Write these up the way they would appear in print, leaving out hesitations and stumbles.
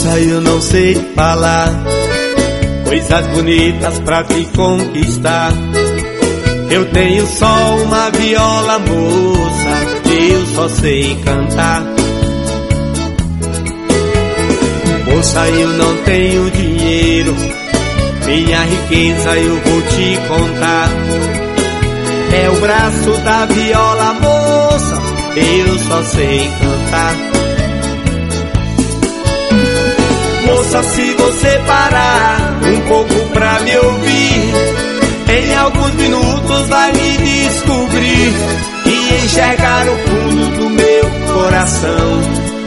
Moça, eu não sei falar coisas bonitas pra te conquistar. Eu tenho só uma viola, moça, eu só sei cantar. Moça, eu não tenho dinheiro, minha riqueza eu vou te contar. É o braço da viola, moça, eu só sei cantar. Moça, se você parar um pouco pra me ouvir, em alguns minutos vai me descobrir e enxergar o fundo do meu coração.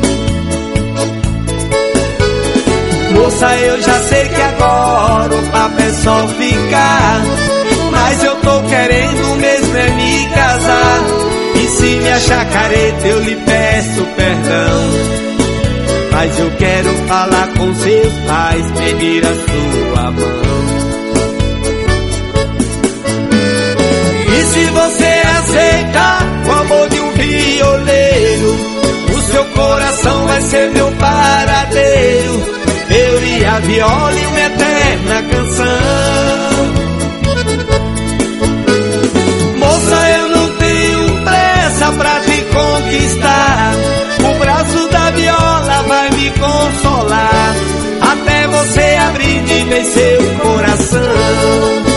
Moça, eu já sei que agora o papo é só ficar, mas eu tô querendo mesmo é me casar. E se me achar careta eu lhe peço perdão, mas eu quero falar com seus pais, pedir a sua mão. E se você aceitar o amor de um violeiro, o seu coração vai ser meu paradeiro, eu e a viola e uma eterna canção. Moça, eu não tenho pressa pra te conquistar, o braço da viola vai me consolar, até você abrir de vez seu coração.